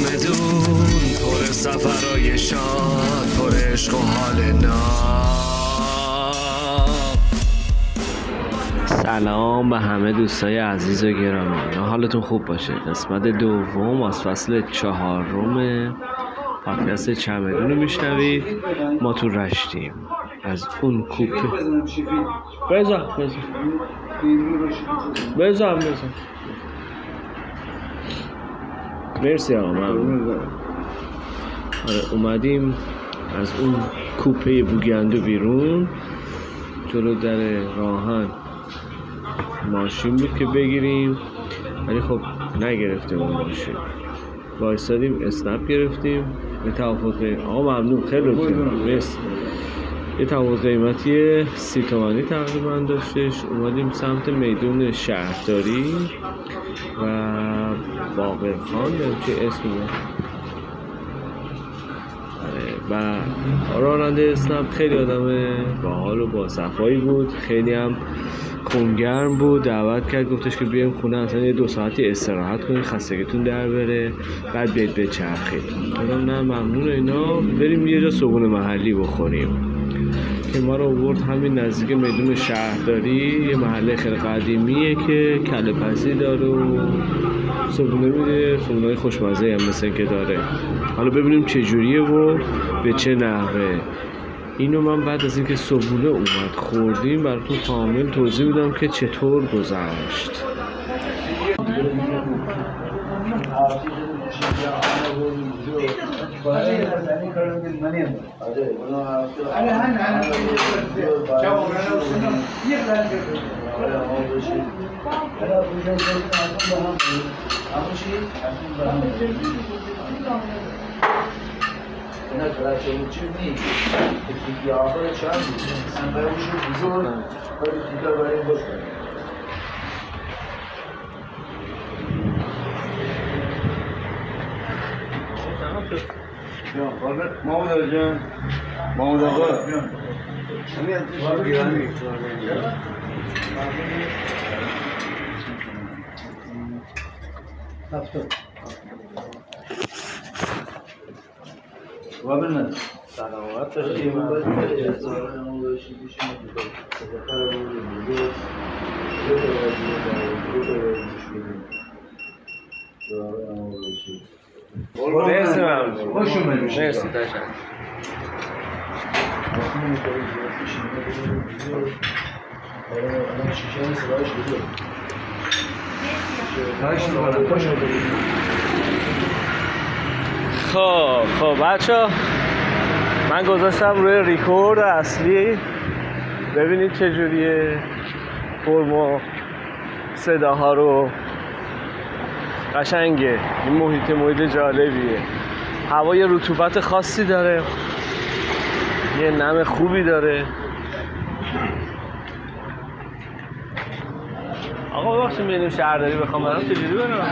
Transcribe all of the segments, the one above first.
چمدون پر سفرهای شاد، پر عشق و حال ناب. سلام به همه دوستای عزیز و گرامی، حالتون خوب باشه. قسمت دوم از فصل 4 پادکست چمدون رو میشنوید. ما تو رشتیم از اون کوپه. بزن مرسی آقا. اومدیم از اون کوپه بوگندو بیرون. جلو در راهن ماشین بود که بگیریم، ولی خب نگرفتیم اون ماشین. وایسادیم اسنپ گرفتیم. یه توافق آقا ممنون، خیلی مرسی. یه توافق قیمتی 30 تومانی تقریبا داشتش. اومدیم سمت میدون شهرداری و باقرخان چه اسمی و راننده اسنپ خیلی آدم باحال و با صفایی بود، خیلی هم خونگرم بود. دعوت کرد، گفتش که بیایم خونه اصلا یه 2 ساعتی استراحت کنید، خستگیتون در بره، بعد بیاید بچرخید. گفتم نه ممنون اینا، بریم یه جا صبحونه محلی بخوریم. که ما رو آورد همین نزدیک میدون شهرداری، یه محله خیلی قدیمیه که کله پزی داره و صبحونه میده، صبحونه‌های خوشمزه هم مثل که داره. حالا ببینیم چه جوریه و به چه نحوه. اینو من بعد از اینکه صبحونه اومد خوردیم براتون کامل توضیح میدم که چطور گذشت. محمود آقا سلامت داشتیم. مرسی ممنون. خوش اومدید. مرسی تشکر. خب بچه من گذاشتم روی ریکورد اصلی، ببینید چجوریه فرم و صداها رو. قشنگه، این محیط جالبیه. هوای رطوبت خاصی داره، یه نم خوبی داره. آقا ببخشید میدونم شهرداری بخوام برم چجوری برم؟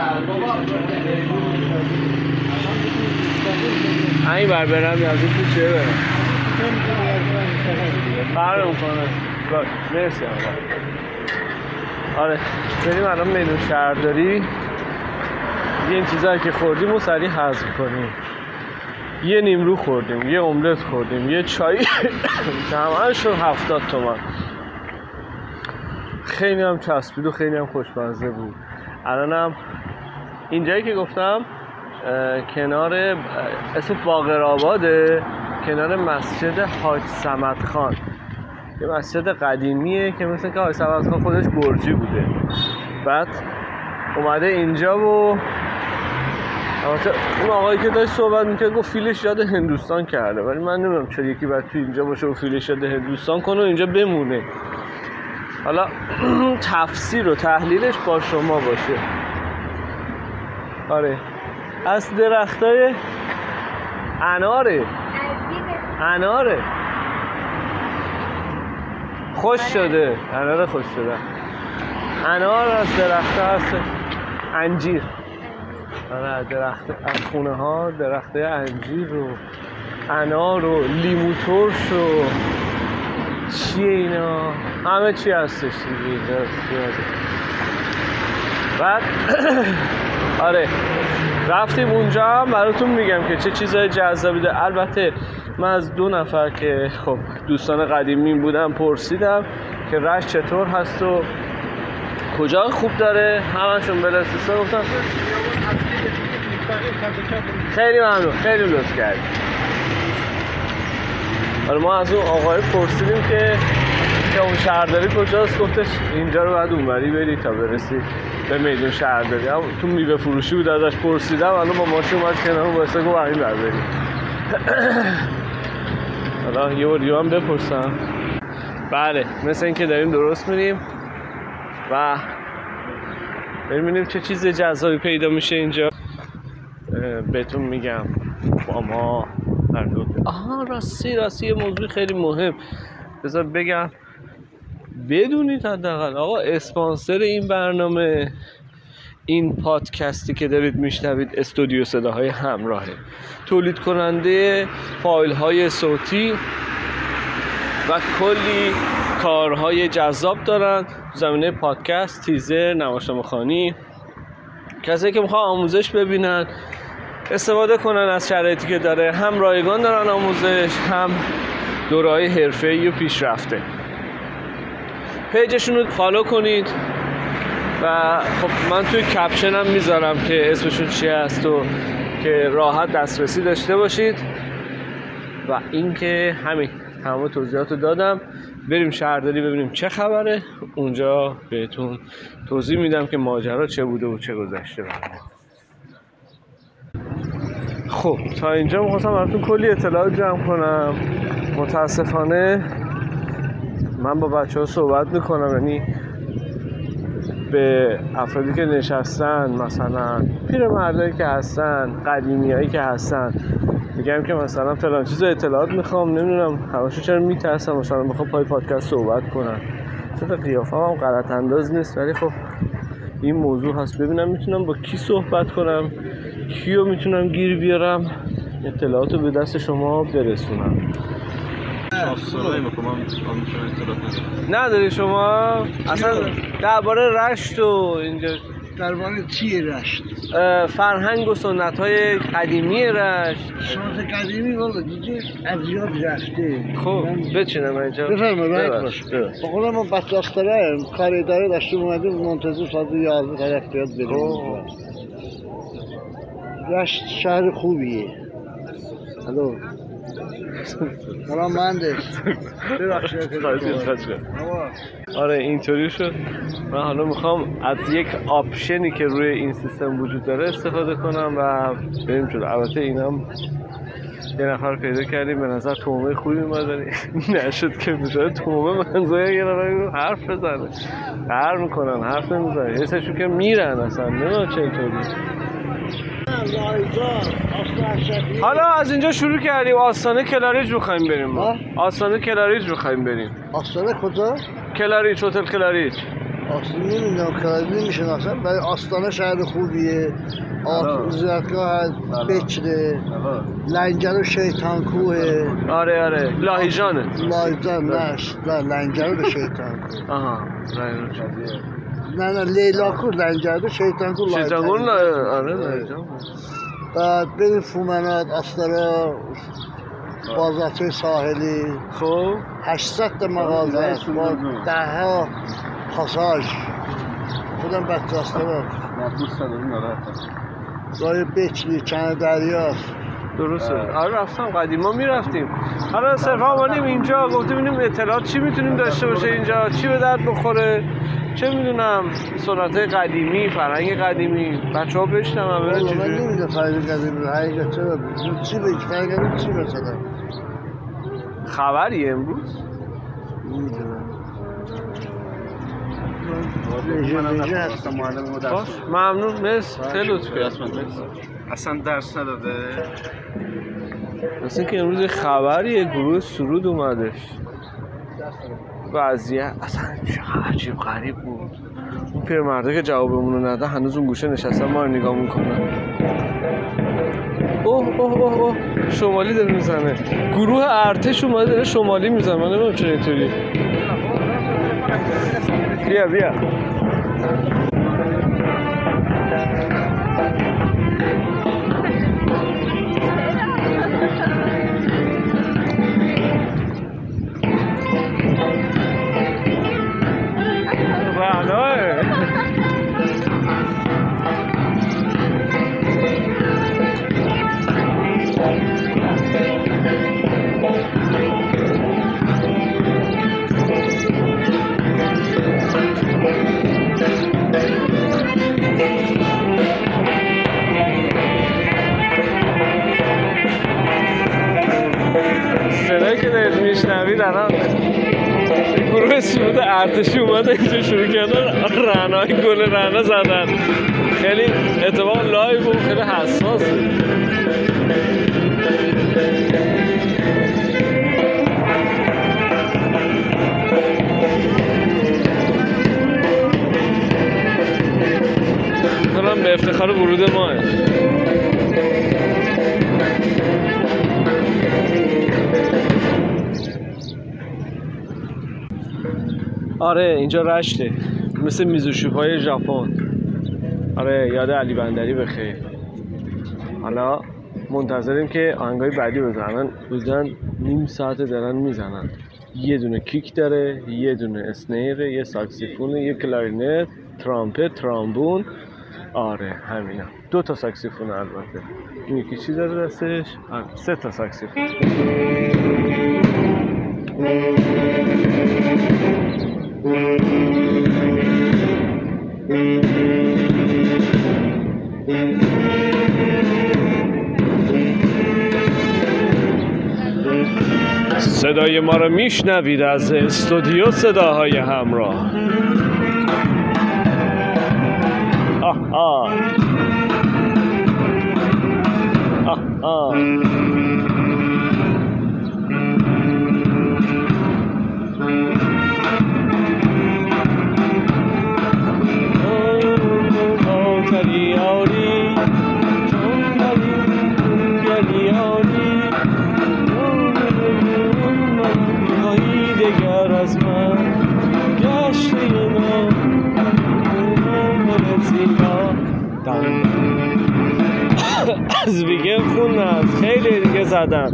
این بر برم یا از این تو چه برم؟ فرق میکنه. مرسی آقا. آره بریم الان میدون شهرداری. این چیزایی که خوردیم و سریع هضم کنیم. یه نیمرو خوردیم، یه املت خوردیم، یه چای جمعا شد 70 تومن. خیلی هم چسبید و خیلی هم خوشمزه بود. الانم اینجایی که گفتم کنار اسم باقرآباده، کنار مسجد حاج صمد خان. یه مسجد قدیمیه که مثل که حاج صمد خان خودش برجی بوده. بعد اومده اینجا و اون آقایی که داشت صحبت میکنه گفت فیلش یاد هندوستان کرده، ولی من نمیدونم چرا یکی باید تو اینجا باشه و فیلش یاد هندوستان کنه و اینجا بمونه. حالا تفسیر و تحلیلش با شما باشه. آره از درختای اناره خوش شده، انار خوش شده. انار از درخت هست، انجیر. آره درخت از خونه ها درخت انجیر و انار و لیمو ترش و چیه اینا، همه چی هستش دیگه. بعد آره رفتیم اونجا هم براتون میگم که چه چیزای جذابی ده. البته من از 2 نفر که خب دوستان قدیمی بودم پرسیدم که رشت چطور هست و کجا خوب داره، همشون بلاستیسا گفتم خیلی ممنون، خیلی لطف کردی. حالا ما از اون آقای پرسیدیم که اون شهرداری کجاست، گفتش اینجا رو بعد اونوری بری تا برسی به میدون شهرداری. هم تو میوه فروشی بود ازش پرسیدم، الان با ماشین اومد کنار واسه گفت همین بر بریم. حالا یه بار هم بپرسم. بله مثل این که داریم درست میریم و ببینیم چه چیز جذابی پیدا میشه اینجا. بهتون میگم با ما راستی یه موضوع خیلی مهم بذار بگم بدونید حداقل آقا اسپانسر این برنامه، این پادکستی که دارید میشنوید استودیو صداهای همراهه، تولید کننده فایل های صوتی و کلی کارهای جذاب دارن زمینه پادکست، تیزر، نمایشنامه‌خوانی. کسایی که میخوان آموزش ببینن استفاده کنن از شرایطی که داره، هم رایگان دارن آموزش، هم دوره‌های حرفه‌ای و پیشرفته. پیجشون رو فالو کنید و خب من توی کپشنم میذارم که اسمشون چی هست و که راحت دسترسی داشته باشید. و اینکه همین تمام توضیحاتو دادم. بریم شهرداری ببینیم چه خبره، اونجا بهتون توضیح میدم که ماجرا چه بوده و چه گذشته برام. خب تا اینجا می‌خواستم براتون کلی اطلاعات جمع کنم. متاسفانه من با بچه‌ها صحبت میکنم، یعنی به افرادی که نشستن، مثلا پیرمردایی که هستن، قدیمیایی که هستن، میگم که مثلا فلان چیزو اطلاعات میخوام، نمیدونم همشون چرا میترسم مثلا بخوام پای پادکست صحبت کنم. چون قیافم هم غلط انداز نیست، ولی خب این موضوع هست. ببینم میتونم با کی صحبت کنم، کیو میتونم گیر بیارم، اطلاعاتو به دست شما برسونم. نداری شما اصلا درباره رشت و اینجا؟ درباره چیه رشت؟ فرهنگ و سنت‌های قدیمی رشت. سنت قدیمی والا دیگه از یاد رفته. خب بچینم اینجا. بفرمایید راحت باش. با خودم ما بچه‌ستره کار اداره داشتیم اومدیم منتظر ساعت 11 طرف بیاد بریم. رشت شهر خوبیه. الو سلام مهندس. آره اینطوری شد. من حالا میخوام از یک آپشنی که روی این سیستم وجود داره استفاده کنم و بریم جلو. البته اینم یه نفر پیدا کردیم به نظر تومه خوبی اومد نشد که بشه تومه منظوره یه نفر حرف بزنه، قهر میکنن حرف نمیزنه، یه سشون که میرن اصلا نمیدونم چه اینطوری. حالا از اینجا شروع کردیم آستانه کلاریج می‌خوایم بریم ما. آستانه کلاریج می‌خوایم بریم. آستانه کجا؟ کلاریج، هتل کلاریج. آستانه نمیدونم کلاریج نمیشناسم ولی آستانه شهر خوبیه. زیارتگاه بچره، لنگر و شیطان کوه. آره لاهیجانه. لاهیجان نه لنگر و شیطان کوه. آها نه لیلاکور لنگر و شیطان کوه. شیطان کوه آره لاهیجان. بعد بریم فومنات، آستارا، بازارچه ساحلی. خب 800 مغازه است با 10 پاساژ. خودم بچه آستارا دوست دارم راه بچلی چند دریاست. درسته. آره رفتم قدیما میرفتیم. حالا صرفا اومدیم اینجا گفتیم ببینیم اطلاعات چی میتونیم داشته باشه اینجا، چی به درد بخوره، چه میدونم سنت‌های قدیمی، فرهنگ قدیمی، بچه‌ها بشنون ببینن چجوری. من نمیدونم فرهنگ قدیمی حقیقت چرا چی بگی فرهنگ قدیمی چی مثلا خبری امروز نمیدونم. ممنون مرسی خیلی لطف کردید. اصلا درس نداده مثلا که امروز خبریه گروه سرود اومدش وضعیت اصلا چقدر عجیب غریب بود. اون پیرمرده که جوابمون رو نده هنوز اون گوشه نشستن ما رو نگاه میکنن. اوه شمالی داره میزنه، گروه ارتش اومده داره شمالی میزنه. من نمیدونم چرا اینطوری. بیا صدایی که دارید میشنوید الان گروه سرود ارتشی اومده اینجا شروع کردن رعنای گل رعنا زدن. خیلی اتفاق لایو و خیلی حساسه. کنم به افتخار ورود ماه. آره اینجا رشته، مثل میزوشوهای ژاپن. آره یاد علی بندری بخیر. حالا منتظریم که آهنگای بعدی بزنن. بودن نیم ساعت دارن میزنن. یه دونه کیک داره، یه دونه اسنیر، یه ساکسیفون، یه کلارینت، ترامپت، ترامبون. آره همینا. 2 تا ساکسیفون البته. این یکی چی داره دستش؟ 3 تا ساکسیفون. صدای ما رو میشنوید از استودیو صداهای همراه. آه آه آه آه. از ویگن خون است، خیلی دیگه زدم.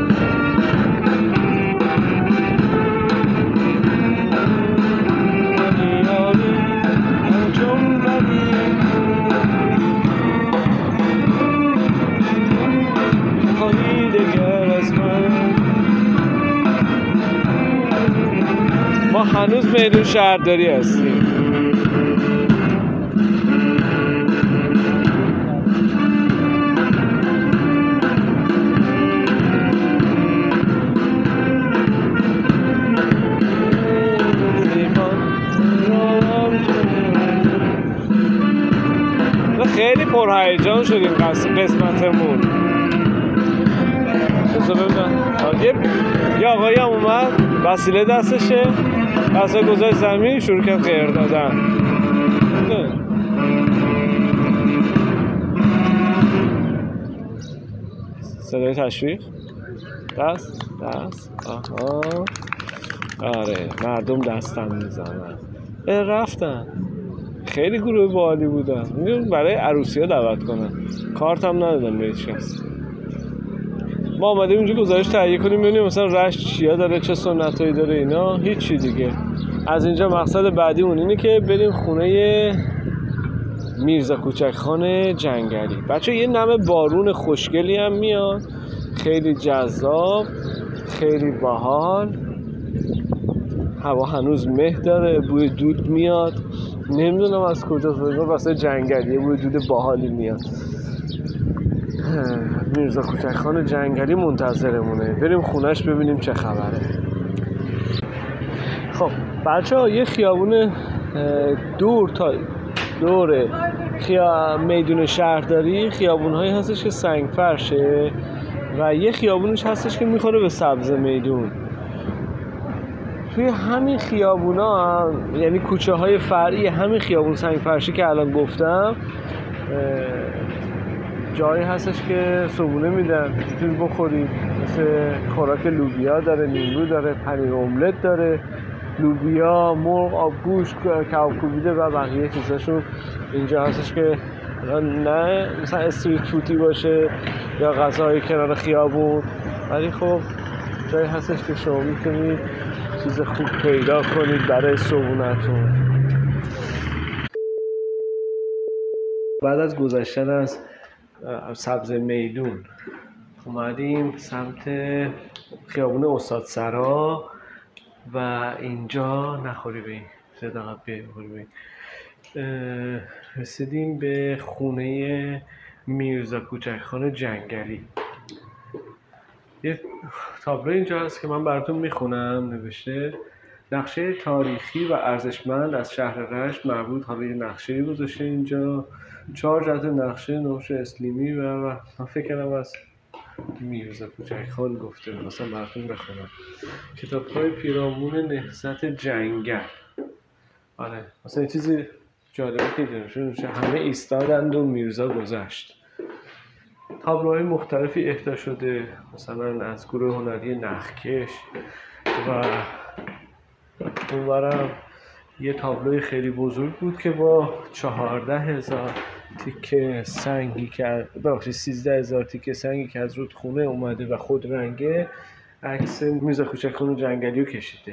ما هنوز میدون شهرداری هستیم. خیلی پرهیجان شدیم قسمتمون. یه آقایی هم اومد وسیله دستشه، دسته گذاشت زمین، شروع کرد غیر دادن. صدای تشویق، دست آها. آره مردم دستم میزنن. رفتن. خیلی گروه باحالی بودن. میگم برای عروسی ها دعوت کنن. کارت هم ندادن به هیچ کس. ما آمدیم اینجا گزارش تهیه کنیم ببینیم مثلا رشت چیا داره، چه سنتایی داره اینا. هیچی دیگه. از اینجا مقصد بعدی اون اینه که بریم خونه میرزا کوچک خان جنگلی. بچه یه نم بارون خوشگلی هم میاد، خیلی جذاب، خیلی باحال. هوا هنوز مه داره، بوی دود میاد. نمیدونم از کجاست، واسه جنگلی بوی دود باحالی میاد. میرزا کوچک خان جنگلی منتظرمونه، بریم خونش ببینیم چه خبره. خب بچه‌ها یه خیابون دور میدون شهرداری خیابون‌هایی هستش که سنگ فرشه و یه خیابونش هستش که میخوره به سبز میدون. توی همین خیابونا یعنی کوچه های فرعی همین خیابون سنگ فرشی که الان گفتم جایی هستش که صبحونه میدن میتونید بخورید، مثل خوراک لوبیا داره، نیمرو داره، پنیر املت داره، لوبیا، مرغ، آبگوشت، کباب کوبیده و بقیه چیزاشون اینجا هستش که نه مثلا استریت فودی باشه یا غذای کنار خیابون، ولی خب جایی هستش که شما میتونید چیز خوب پیدا کنید برای صبحونتون. بعد از گذشتن از سبز میدون اومدیم سمت خیابون استاد سرا و اینجا نخوری به این صدقه بخوری به این رسیدیم به خونه میرزا کوچکخان جنگلی. یه تابلو اینجا هست که من براتون میخونم. نوشته نقشه تاریخی و ارزشمند از شهر رشت مربوط. حالا یه نقشه‌ای گذاشته اینجا، 4 جهت نقشه نوش اسلیمی و من فکر کردم از میرزا کوچکخان گفته مثلا براتون بخونم. کتاب‌های پیرامون نهضت جنگل. آره مثلا یه چیزی جالبه که اینجا همه ایستادند و میرزا گذشت. تابلوهای مختلفی اهدا شده، مثلا از گروه هنری نخکش و اونورم یه تابلوی خیلی بزرگ بود که با 14,000 تیکه سنگی که 13,000 تیکه سنگی که از رودخونه اومده و خود رنگه عکس میرزا کوچکخان جنگلی رو کشیده.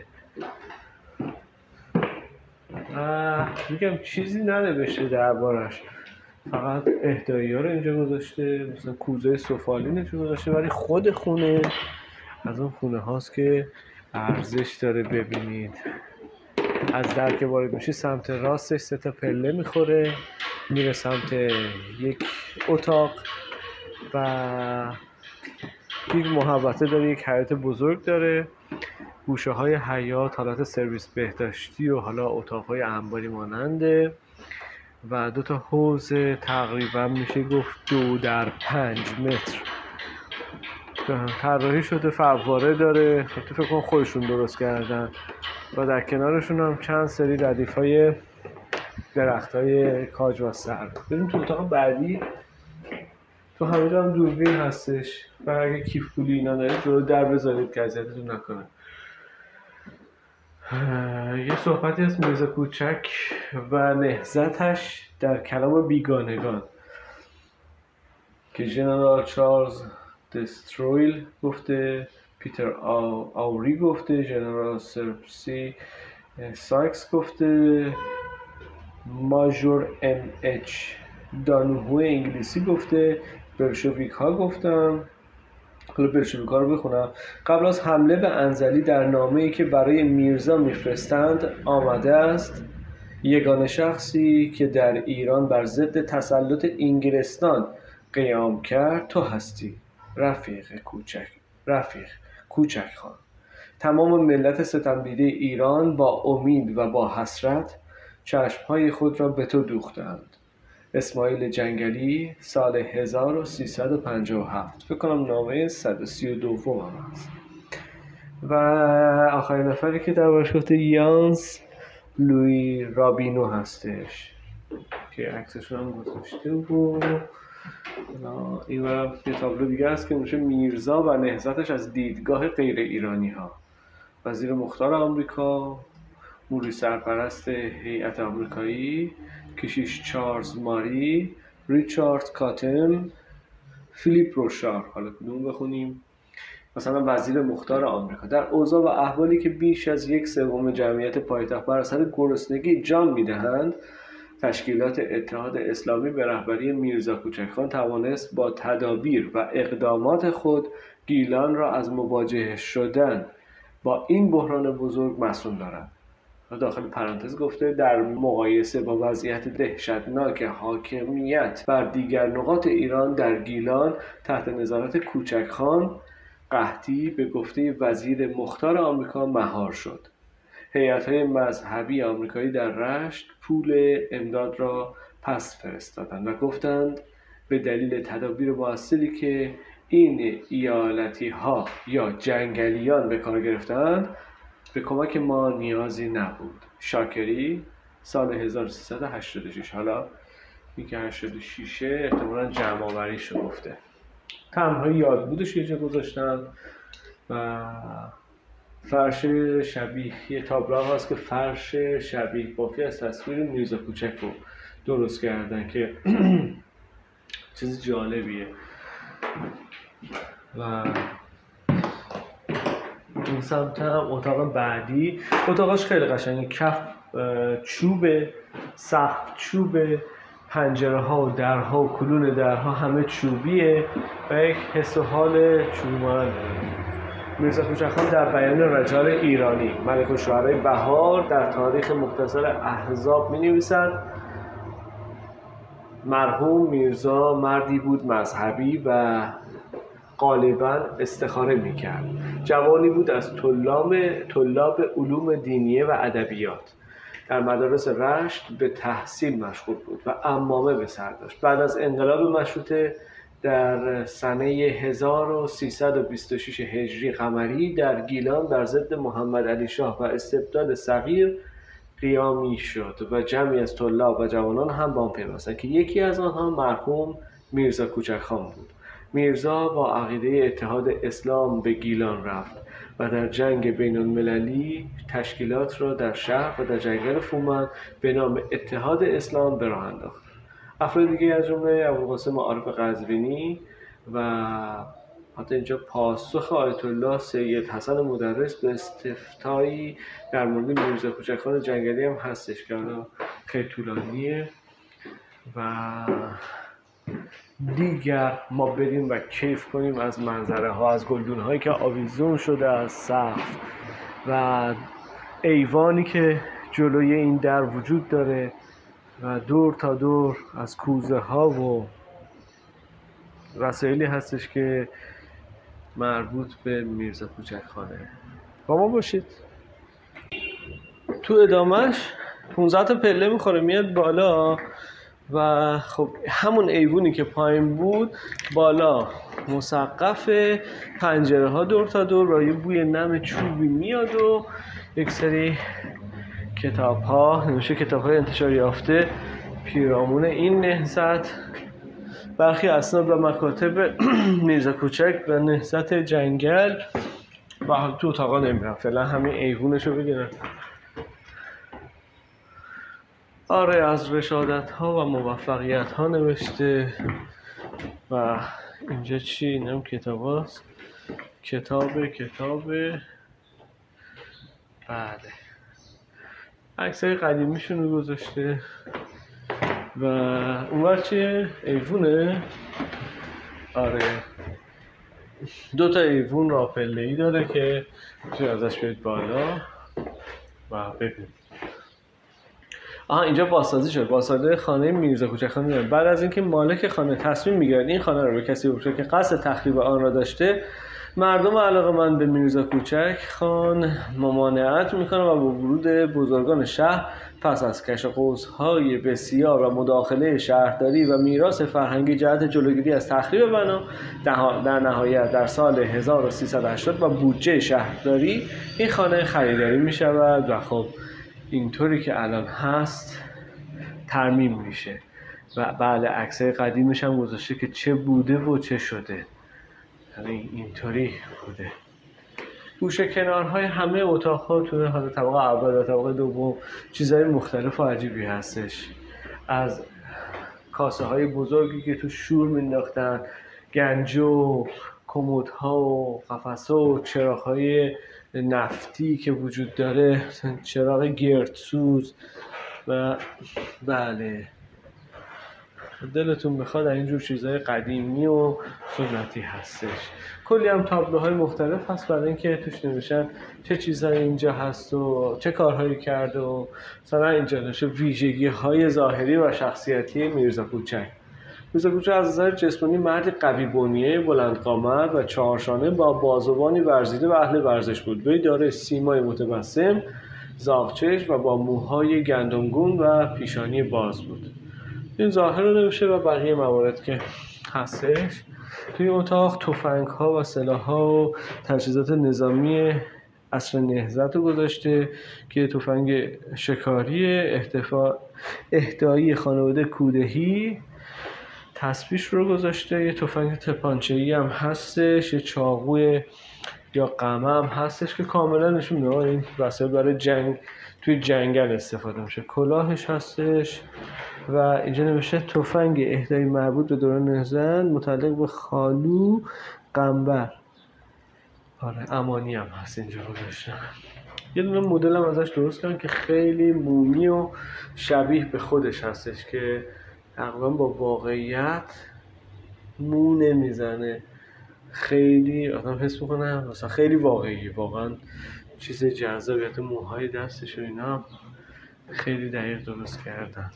میگم چیزی ننوشته دربارش، فقط اهدایی ها رو اینجا گذاشته، مثلا کوزه سفالین اینجا گذاشته، ولی خود خونه از اون خونه هاست که ارزش داره ببینید. از در که وارد میشه سمت راستش 3 تا پله میخوره میره سمت یک اتاق و یک محوطه داره، یک حیاط بزرگ داره، گوشه های حیاط حالت سرویس بهداشتی و حالا اتاق های انباری ماننده و 2 تا حوض تقریبا میشه گفت 2 در 5 متر طراحی شده، فواره داره، تو فکر کنم خودشون درست کردن و در کنارشون هم چند سری ردیف‌های درخت‌های کاج و سرو. بریم تو اتاق بعدی. تو همینجا هم دوربین هستش و اگه کیف پولی اینا دارید جلو در بذارید که اذیتتون نکنه. یه صحبتی از میرزا کوچک و نهضتش در کلام بیگانگان که ژنرال چارلز دسترویل گفته، پیتر آوری گفته، ژنرال سرپسی سایکس گفته، ماژور ام اچ دانوهو انگلیسی گفته، بلشویک ها گفتن. حالا بلشویک ها رو بخونم. قبل از حمله به انزلی در نامه‌ای که برای میرزا میفرستند آمده است: یگانه شخصی که در ایران بر ضد تسلط انگلستان قیام کرد تو هستی، رفیق کوچکخان. تمام ملت ستمدیده ایران با امید و با حسرت چشمهای خود را به تو دوختند. اسماعیل جنگلی، سال 1357. فکر کنم نامه 132 هم هست. و آخرین نفری که دربارش گفته یانس لوی رابینو هستش که عکسشون هم گذاشته و این و یه تابلو دیگه هست که میشه میرزا و نهضتش از دیدگاه غیر ایرانی ها. وزیر مختار آمریکا، موری سرپرست هیئت آمریکایی، کشیش چارلز ماری، ریچارد کاتن، فیلیپ روشار. حالا کدوم بخونیم؟ مثلا وزیر مختار آمریکا: در اوضاع و احوالی که بیش از 1/3 جمعیت پایتخت بر اثر گرسنگی جان می‌دهند، تشکیلات اتحاد اسلامی به رهبری میرزا کوچکخان توانست با تدابیر و اقدامات خود گیلان را از مواجه شدن با این بحران بزرگ مسئول دارد. داخل پرانتز گفته در مقایسه با وضعیت دهشتناک حاکمیت بر دیگر نقاط ایران در گیلان تحت نظارت کوچکخان، قحطی به گفته وزیر مختار آمریکا مهار شد. هیئت‌های مذهبی آمریکایی در رشت پول امداد را پس فرستادند و گفتند به دلیل تدابیر مؤثری که این ایالتی‌ها یا جنگلیان به کار گرفتند به کمک ما نیازی نبود. شاکری، سال 1386. حالا میگه 86 احتمالاً جمع آوریش رو گفته. تمهای یادبودش یه جا گذاشتن و فرش شبیه، یه تابلو هست که فرش شبیه بافی از تصویر میرزا کوچک رو درست کردن که چیز جالبیه. و این سمت هم اتاق بعدی، اتاقش خیلی قشنگه، کف چوبه، سقف چوبه، پنجره ها و درها و کلون درها همه چوبیه و یک حس و حال چوبی مانند داره. میرزا کوچک خان در بیان رجال ایرانی ملک الشعرای بهار در تاریخ مختصر احزاب می نویسد مرحوم میرزا مردی بود مذهبی و غالباً استخاره می‌کرد. جوانی بود از طلاب علوم دینیه و ادبیات. در مدارس رشت به تحصیل مشغول بود و عمامه به سر داشت. بعد از انقلاب مشروطه در سنه 1326 هجری قمری در گیلان بر ضد محمد علی شاه و استبداد صغیر قیامی شد و جمعی از طلاب و جوانان هم به آن پیوستند که یکی از آنها مرحوم میرزا کوچک خان بود. میرزا با عقیده اتحاد اسلام به گیلان رفت و در جنگ بین المللی تشکیلات را در شهر و در جنگل فومن به نام اتحاد اسلام به راه انداخت. افراد دیگه از جمله ابوالقاسم عارف قزوینی و حتی اینجا پاسخ آیت الله سید حسن مدرس به استفتایی در مورد میرزا کوچک خان جنگلی هم هستش که خیلی طولانیه و دیگر ما بریم و کیف کنیم از منظره ها، از گلدون هایی که آویزون شده از سقف و ایوانی که جلوی این در وجود داره و دور تا دور از کوزه ها و وسایلی هستش که مربوط به میرزا کوچک خانه. با ما باشید. تو ادامهش 15 تا پله میخوره میاد بالا و خب همون ایوونی که پایین بود بالا مسقف، پنجره ها دور تا دور و یه بوی نم چوبی میاد و یک سری کتاب ها نمیشه کتاب های انتشار یافته پیرامون این نهضت، برخی اسناد و مکاتب میرزا کوچک و نهضت جنگل و حالا تو اتاقا نمیرم فعلا همین ایوونشو بگیرم. آره از رشادت ها و موفقیت ها نوشته و اینجا چی؟ اینم کتاب هاست، کتاب بله عکسای قدیمیشون رو گذاشته و اونور چیه؟ ایوونه؟ آره 2 تا ایوون راپله‌ای داره که میتونی ازش برید بالا و ببینید. اینجا بازسازی شد، بازسازی خانه میرزا کوچک خان میاد. بعد از اینکه مالک خانه تصمیم میگیرد این خانه رو به کسی بفروشه که قصد تخریب آن را داشته، مردم علاقه‌مند به میرزا کوچک خان ممانعت میکنن و با ورود بزرگان شهر پس از کش قوس‌های بسیار و مداخله شهرداری و میراث فرهنگی جهت جلوگیری از تخریب بنا در نهایت در سال 1380 با بودجه شهرداری این خانه خریداری میشود و خب اینطوری که الان هست ترمیم میشه و بعد عکسای قدیمش هم گذاشته که چه بوده و چه شده، یعنی اینطوری بوده. گوشه کنارهای همه اتاق‌ها توی حالا طبقه اول و طبقه دوم چیزهای مختلف و عجیبی هستش، از کاسه های بزرگی که تو شور مینداختن، گنجو، کمدها و قفس‌ها و چراغ‌های نفتی که وجود داره، چراغ گردسوز و بله دلتون بخواد اینجور چیزهای قدیمی و سنتی هستش. کلی هم تابلوهای مختلف هست برای اینکه توش نوشتن چه چیزهایی اینجا هست و چه کارهایی کرده و مثلا اینجا نوشته ویژگی‌های ظاهری و شخصیتی میرزا کوچک. میرزا کوچک از نظر جسمانی مرد قوی بنیه، بلند قامت و چهارشانه با بازوانی ورزیده و اهل ورزش بود. وی دارای سیمای متبسم، زاغچشم و با موهای گندمگون و پیشانی باز بود. این ظاهر رو نوشته و بقیه موارد که هستش. توی اتاق تفنگ ها و سلاح ها و تجهیزات نظامی عصر نهضت رو گذاشته که تفنگ شکاری اهدایی خانواده کودهی تسبیح رو گذاشته، یه تفنگ تپانچه‌ای هم هستش، یه چاقوی یا قمه هم هستش که کاملا نشون میده این وسایل برای جنگ توی جنگل استفاده میشه. کلاهش هستش و اینجا نوشته تفنگ اهدایی مربوط به دوران نهضت متعلق به خالو قنبر. آره امانی هم هست اینجا گذاشتم. یه دونه مدل هم ازش درست کردم که خیلی مومی و شبیه به خودش هستش که تقریبا با واقعیت مو نمیزنه، خیلی آدم حس میکنه مثلا خیلی واقعیه، واقعا چیز جذابیت موهای دستش و اینا هم خیلی دقیق درست کردن.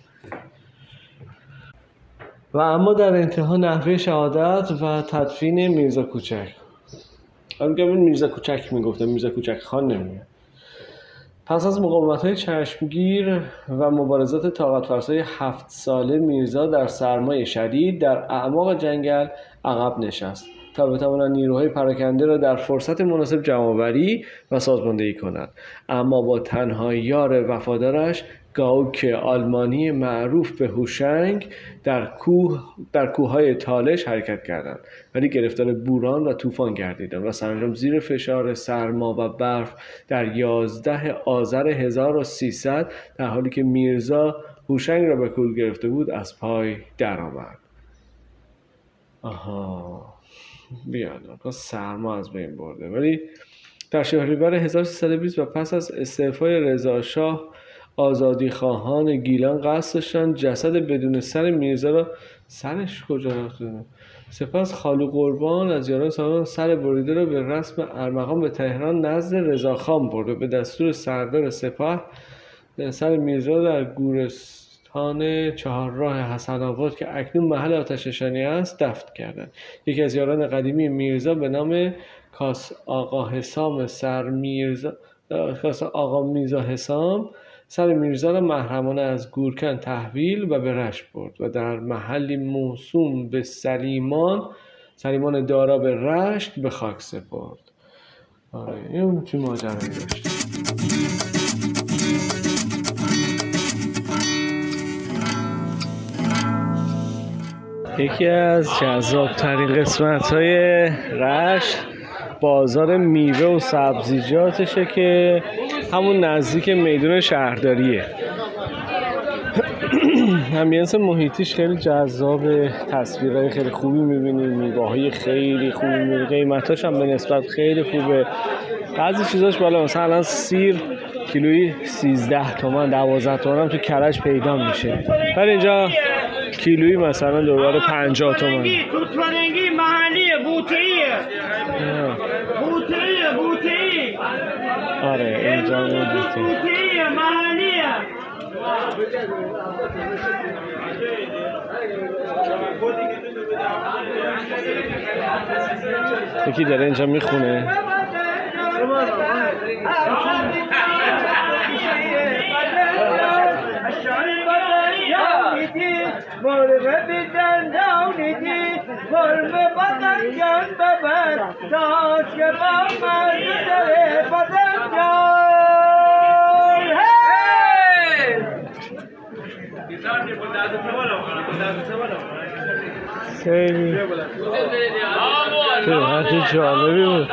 و اما در انتها نحوه شهادت و تدفین میرزا کوچک. میگم میرزا کوچک میگفتم، میرزا کوچک خان نمیگه. پس از مقاومت‌های چشمگیر و مبارزات طاقت فرسای 7 ساله میرزا در سرمای شدید در اعماق جنگل عقب نشست تا بتواند نیروهای پراکنده را در فرصت مناسب جمع‌آوری و سازماندهی کند. اما با تنها یار وفادارش گاوک آلمانی معروف به هوشنگ در کوههای تالش حرکت کردند، ولی گرفتار بوران و طوفان گردیدند و سرانجام زیر فشار سرما و برف در 11 آذر 1300 در حالی که میرزا هوشنگ را به کول گرفته بود از پای درآمد. بیاد پس سرما از بین برده. ولی در شهریور 1320 و پس از استعفای رضا شاه آزادیخواهان گیلان قصد داشتند جسد بدون سر میرزا را سرش کجا رفته؟ سپس خالو قربان از یاران سالان سر بریده را به رسم ارمغان به تهران نزد رضاخان برد و به دستور سردار سپاه سر میرزا در گورستان چهارراه حسن آباد که اکنون محل آتش‌نشانی است دفن کردند. یکی از یاران قدیمی میرزا به نام کاس آقا حسام آقا میرزا حسام سر میرزا را محرمانه از گورکن تحویل و به رشت برد و در محلی موسوم به سلیمان دارا به رشت به خاک سپرد. آره این چه ماجرایی داشت. یکی از جذاب‌ترین قسمت‌های رشت بازار میوه و سبزیجاتشه که همون نزدیک میدون شهرداریه. امبینس محیطیش خیلی جذابه، تصویرهای خیلی خوبی میبینید، میوه‌های خیلی خوبی میبینید، قیمتاش هم به نسبت خیلی خوبه. بعضی چیزاش بالا، مثلا الان سیر کیلویی 13 تومن 12 تومن هم تو کرج پیدا میشه، ولی اینجا کیلویی مثلا دوباره 50 تومن. توت‌فرنگی محلیه، بوته‌ایه. بوته‌ای. آره اینجا بوته‌ایه محلیه. یکی داره اینجا میخونه. مرغ بیدن داونیدی مرغ بدن جان ببر داشت که با مرد داره بدن جان خیلی خیلی جالبی بود.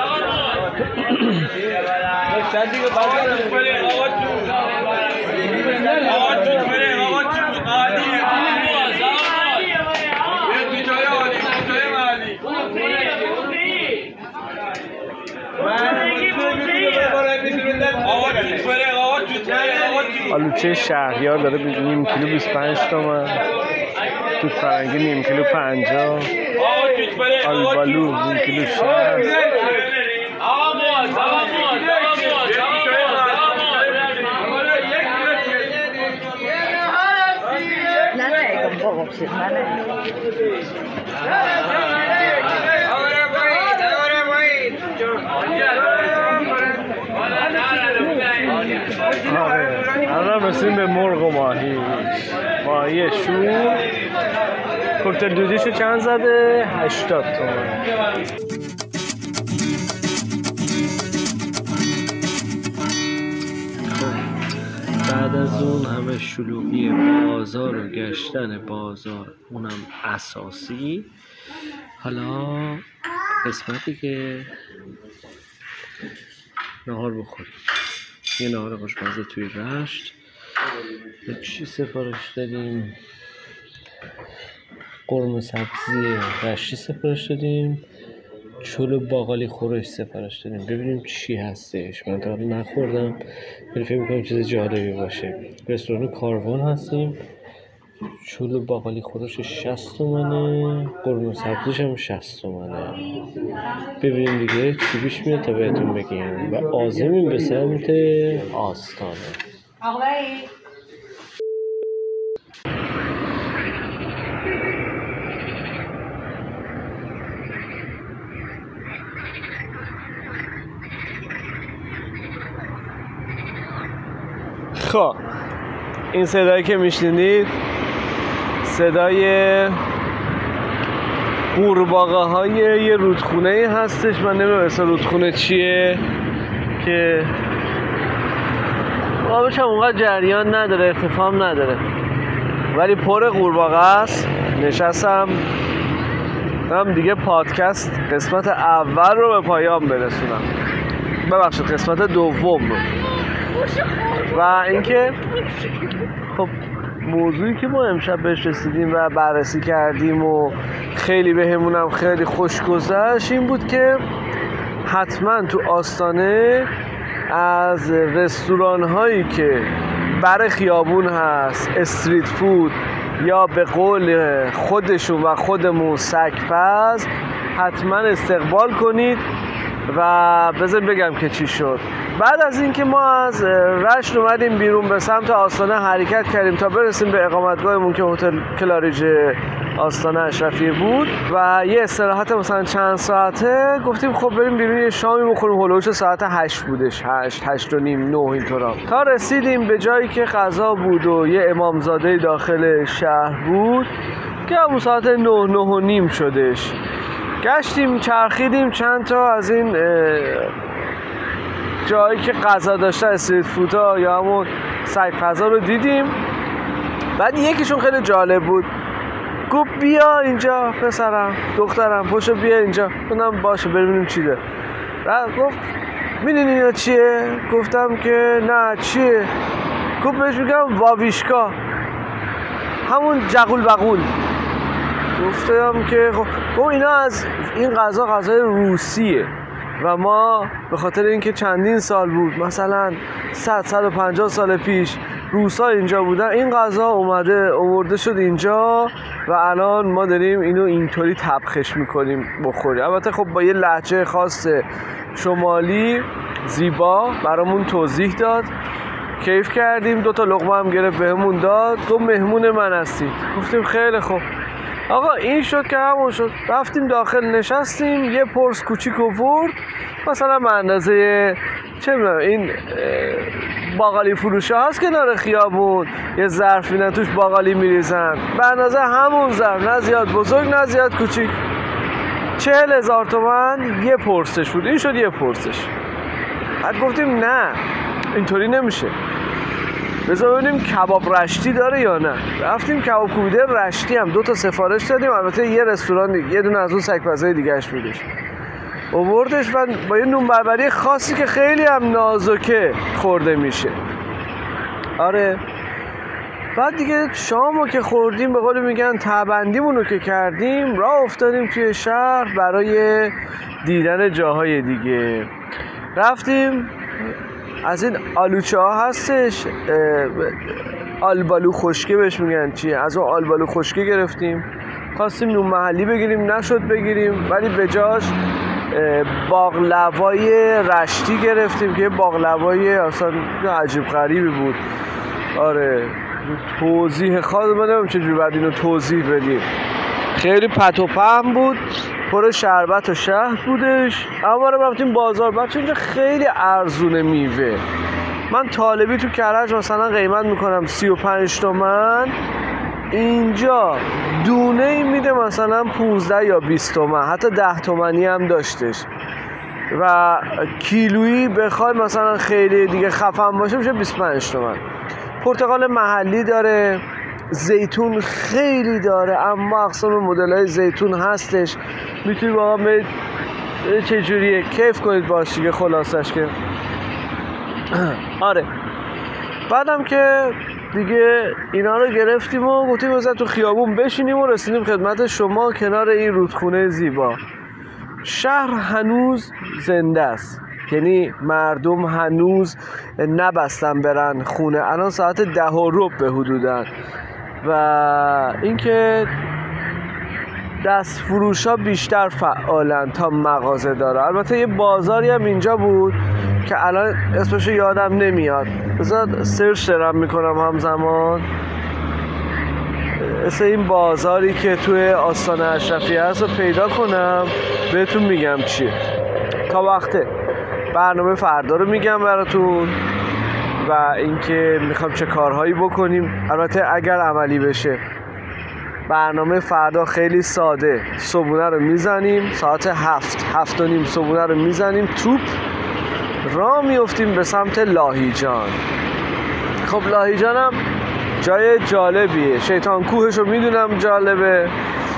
آلوچه شهریار داره نیم کیلو 25 تومن، توت فرنگی نیم کیلو 50، آلبالو نیم کیلو 60. الان رسیم به مرغ و ماهی شور. کوکتل دودیشو چند زده؟ 80 تومن. بعد از اون همه شلوغی بازار و گشتن بازار اونم اساسی، حالا قسمتی که نهار بخوریم. یه نهار خوشمزه توی رشت. چی سفارش دادیم؟ قرمه سبزی رشتی سفارش دادیم، چلو باقالی خورش سفارش دادیم. ببینیم چی هستش. من تا حالا نخوردم ولی فکر می‌کنم چیز جالبی باشه. رستوران کاروان هستیم. چلو باقالی خورش 60 تومنه، قرمه سبزیش هم 60 تومنه. ببینیم دیگه چی پیش میاد تا بهتون بگیم. و عازمیم به سمت آستانه. آقایی خب این صدایی که میشنید صدای قورباغه های یه رودخونه هستش. من نمیدونم اسم رودخونه چیه که آبش هم اونقدر جریان نداره، ارتفاع نداره، ولی پر قورباغه است. نشستم دیگه پادکست قسمت اول رو به پایان برسونم، ببخشید قسمت دوم رو. و اینکه خب موضوعی که ما امشب بهش رسیدیم و بررسی کردیم و خیلی بهمونم خیلی خوش گذشت این بود که حتما تو آستانه از رستوران هایی که بر خیابون هست، استریت فود یا به قول خودشون و خودمون سگ‌پز، حتما استقبال کنید. و بذار بگم که چی شد. بعد از اینکه ما از رشت اومدیم بیرون به سمت آستانه حرکت کردیم تا برسیم به اقامتگاهمون که هتل کلاریج آستانه اشرفیه بود و یه استراحت مثلا چند ساعته، گفتیم خب بریم بیرون یه شامی بخوریم. هلوش ساعت 8 بودش، 8 و نیم 9 اینطورا. تا رسیدیم به جایی که غذا بود و یه امامزاده داخل شهر بود که همون ساعت 9 و نیم شدش. گشتیم چرخیدیم چند تا از این جایی که غذا داشته، استریت فودها یا همون سگ‌پزا رو دیدیم. بعد یکیشون خیلی جالب بود، گفت بیا اینجا پسرم دخترم پاشو بیا اینجا. گفتم باشه ببینیم چی ده. بعد گفت میدونی اینا چیه؟ گفتم که نه چیه؟ گفت بهش میگم واویشکا، همون جغول بغول. گفتم که خب اینا از این غذای روسیه و ما به خاطر اینکه چندین سال بود، مثلا 150 سال پیش روسا اینجا بودن، این غذا آورده شد اینجا و الان ما داریم اینو اینطوری طبخش میکنیم بخوریم. البته خب با یه لهجه خاص شمالی زیبا برامون توضیح داد، کیف کردیم. 2 تا لقمه هم گرفت بهمون داد، گفت مهمون من هستید. گفتیم خیلی خوب آقا. این شد که همون شد. رفتیم داخل نشستیم، یه پرس کوچیک آورد، مثلا به اندازه چه میدونم این باقالی فروشه هست کنار خیابون، یه ظرف میدن توش باقالی میریزن، به اندازه همون ظرف، نه زیاد بزرگ نه زیاد کوچیک. 40,000 تومان یه پرسش بود. این شد یه پرسش. بعد گفتیم نه اینطوری نمیشه، بذار ببینیم کباب رشتی داره یا نه. رفتیم کباب کوبیده رشتی هم 2 تا سفارش دادیم. البته یه رستوران دیگه یه دونه از اون سگ‌پزای دیگه‌اش بودش، آوردش و با یه نون بربری خاصی که خیلی هم نازکه خورده میشه. آره. بعد دیگه شامو که خوردیم، به قول میگن تبندیمونو که کردیم، راه افتادیم توی شهر برای دیدن جاهای دیگه. رفتیم از این آلوچه ها هستش، آلبالو خشکه بهش میگن چیه، از اون آلبالو خشکه گرفتیم. خواستیم نون محلی بگیریم، نشد بگیریم، ولی به جاش باقلوای رشتی گرفتیم که باقلوای اصلا عجیب غریبی بود. آره توضیح خاص بدم چجوری بعد اینو توضیح بدیم. خیلی پت و پهن بود، پر شربت و شهد بودش. اما رو رفتیم بازار، بچه اینجا خیلی ارزونه میوه. من طالبی تو کرج مثلا قیمت میکنم 35 تومن، اینجا دونه ای میده مثلا 15 یا 20 تومن، حتی 10 تومنی هم داشتش. و کیلویی بخوای مثلا خیلی دیگه خفن باشه میشه 25 تومن. پرتقال محلی داره، زیتون خیلی داره، اما اقسام مدل‌های زیتون هستش. میتونی واقعا چجوریه کیف کنید باش دیگه خلاصش که آره. بعدم که دیگه اینا رو گرفتیم و گفتیم مثلا تو خیابون بشینیم و رسیدیم خدمت شما کنار این رودخونه زیبا. شهر هنوز زنده است، یعنی مردم هنوز نبستن برن خونه. الان ساعت 10:15 به حدودن و اینکه دست فروش ها بیشتر فعالن تا مغازه داره. البته یه بازاری هم اینجا بود که الان اسمشو یادم نمیاد، بذار سرچ دارم میکنم همزمان اسم این بازاری که توی آستان اشرفی هست رو پیدا کنم بهتون میگم چیه. تا وقته برنامه فردا رو میگم براتون و اینکه میخوام چه کارهایی بکنیم. البته اگر عملی بشه برنامه فردا خیلی ساده، صبحونه رو میزنیم ساعت 7:30 صبحونه رو میزنیم توپ راه میفتیم به سمت لاهیجان. خب لاهیجان هم جای جالبیه، شیطان کوهش رو میدونم جالبه،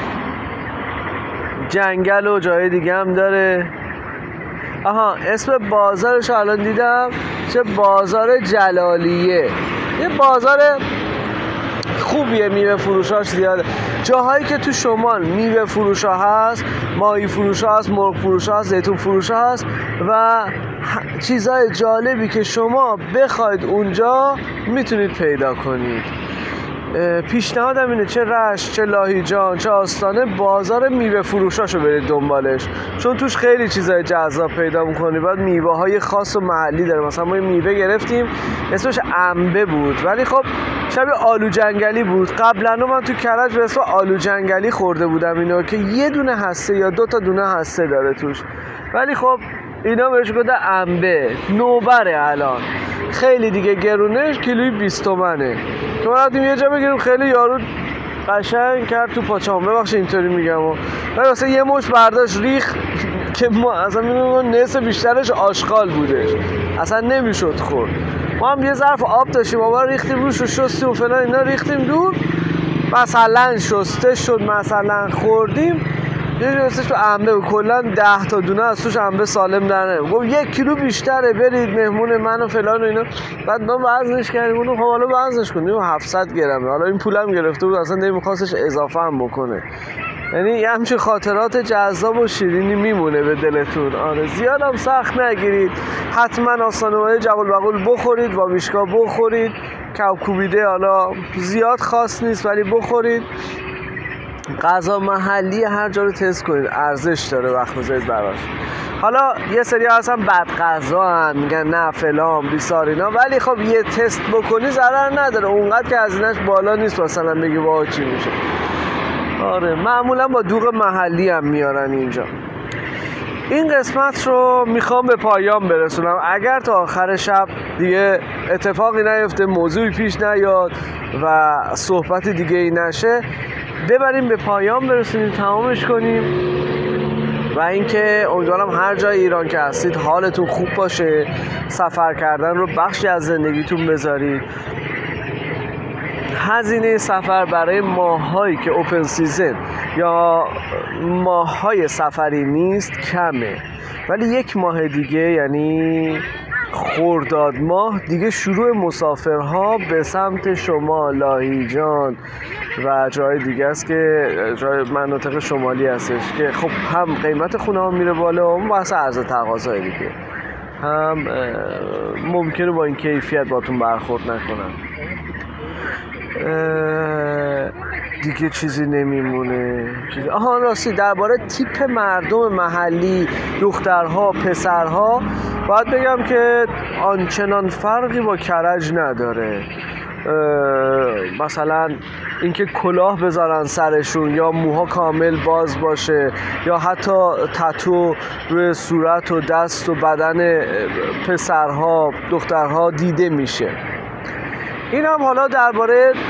جنگل و جای دیگه هم داره. آها اسم بازارش الان دیدم، چه بازار جلالیه. یه بازار خوبیه، میوه فروشاش زیاده. جاهایی که تو شمال میوه فروشا هست، ماهی فروشا هست، مرغ فروشا هست، زیتون فروشا هست و چیزهای جالبی که شما بخواید اونجا میتونید پیدا کنید. پیشنهادم اینه چه رشت، چه لاهیجان، چه آستانه، بازار میوه فروشاشو برید دنبالش، چون توش خیلی چیزای جذاب پیدا میکنید. بعد میوه های خاص و محلی داره. مثلا ما میوه گرفتیم اسمش انبه بود ولی خب شبیه آلو جنگلی بود. قبلا من تو کرج به اسم آلو جنگلی خورده بودم اینو که یه دونه هسته یا 2 تا دونه هسته داره توش، ولی خب اینا بهش گفته انبه. نوبره الان خیلی دیگه گرونه، کیلوی 20 تومنه که ما رفتیم یه جا بگیریم. خیلی یارو قشنگ کرد تو پاچام، ببخشید اینطوری میگم، ولی واسه یه مش برداشت ریخ که ما اصلا میدونم نصف بیشترش آشغال بودش، اصلا نمیشد خورد. ما هم یه ظرف آب داشتیم، آبا ریختیم روش و شستیم و فلان اینا ریختیم دور، مثلا شسته شد، مثلا خوردیم یه جوستش تو انبه و کلا 10 تا دونه از توش انبه سالم در نمیم. گفت 1 کیلو بیشتره برید مهمون من و فلان و اینا. بعد ما وزنش کردیم، اونو خب حالا وزنش کنیم 700 گرمه. حالا این پولم گرفته بود اصلا نمیخواستش اضافه هم بکنه. یعنی یه همچین خاطرات جذاب و شیرینی میمونه به دلتون. آره زیادم سخت نگیرید، حتما آستانه‌های جبل بقول بخورید، واویشکا بخورید، کوکوبیده حالا زیاد خاص نیست ولی بخورید. غذا محلی هر جا رو تست کنید، ارزش داره وقت بذارید براش. حالا یه سری هستن بد غذا هم میگن نه فلان بیسار اینا، ولی خب یه تست بکنی ضرر نداره، اونقدر که هزینه‌اش بالا نیست مثلا بگی واه چی میشه. آره معمولا با دوغ محلی هم میارن اینجا. این قسمت رو میخوام به پایان برسونم. اگر تا آخر شب دیگه اتفاقی نیفته، موضوعی پیش نیاد و صحبت دیگه ای نشه، ببریم به پایان برسونیم، تمامش کنیم. و اینکه امیدوارم هر جای ایران که هستید حالتون خوب باشه، سفر کردن رو بخشی از زندگیتون بذارید. هزینه سفر برای ماهایی که اوپن سیزن یا ماهای سفری نیست کمه، ولی 1 ماه دیگه یعنی خرداد ماه دیگه شروع مسافرها به سمت شمال، لاهیجان و جای دیگه است که جای مناطق شمالی هستش که خب هم قیمت خونه ها میره بالا و واسه عرض تقاضای دیگه هم ممکنه با این کیفیت باتون برخورد نکنن. دیگه چیزی نمیمونه. آها راستی درباره تیپ مردم محلی، دخترها پسرها باید بگم که آنچنان فرقی با کرج نداره. مثلا اینکه کلاه بذارن سرشون یا موها کامل باز باشه یا حتی تتو روی صورت و دست و بدن پسرها دخترها دیده میشه. این هم حالا درباره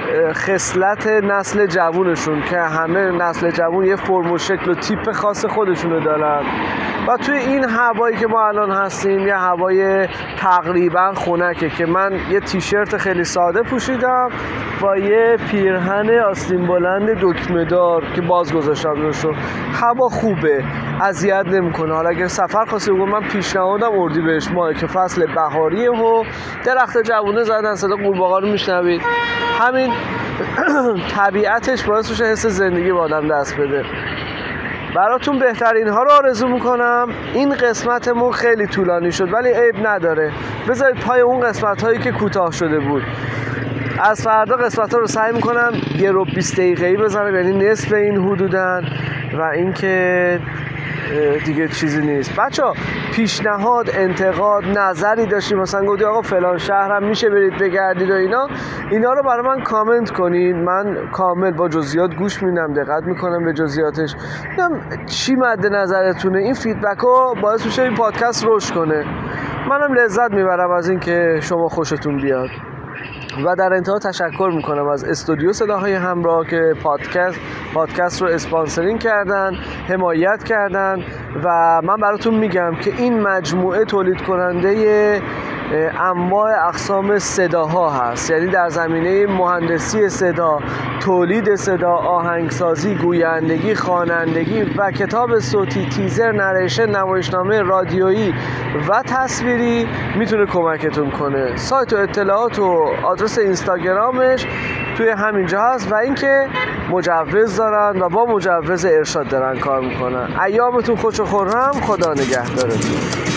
خصلت نسل جوونشون که همه نسل جوون یه فرم و شکل و تیپ خاص خودشونو دارن و توی این هوایی که ما الان هستیم یه هوای تقریبا خنکه که من یه تیشرت خیلی ساده پوشیدم با یه پیرهن آستین بلند دکمه دار که باز گذاشتم روشو. هوا خوبه، اذیت نمیکنه. حالا اگر سفر خواستی بگم من پیشنهادم اردیبهشت ماه که فصل بهاریه و درخت جوونه زدن، صدا قورباغه رو میشنوید. همین طبیعتش باعث میشه حس زندگی با آدم دست بده. براتون بهترین ها رو آرزو میکنم. این قسمتمون خیلی طولانی شد ولی عیب نداره، بذارید پای اون قسمت هایی که کوتاه شده بود. از فردا قسمت ها رو سعی میکنم 1:20 دقیقه‌ای بزنم، یعنی نصف این حدودن و اینکه دیگه چیزی نیست. بچه‌ها پیشنهاد، انتقاد، نظری داشتید مثلا گفتی آقا فلان شهرم میشه برید بگردید و اینا رو برای من کامنت کنید. من کامل با جزئیات گوش میدم، دقت میکنم به جزئیاتش، ببینم چی مد نظرتونه. این فیدبک‌ها باعث میشه این پادکست رشد کنه. منم لذت میبرم از این که شما خوشتون بیاد. و در انتها تشکر میکنم از استودیو صداهای همراه که پادکست رو اسپانسرینگ کردن، حمایت کردن و من براتون میگم که این مجموعه تولید کننده انواع اقسام صداها هست، یعنی در زمینه مهندسی صدا، تولید صدا، آهنگسازی، گویندگی، خوانندگی و کتاب صوتی، تیزر، نریشن، نمایشنامه رادیویی و تصویری میتونه کمکتون کنه. سایت و اطلاعات و آدرس اینستاگرامش توی همین جا هست و اینکه مجوز دارن و با مجوز ارشاد دارن کار میکنن. ایامتون خوش و خرم، خدا نگهدارتون.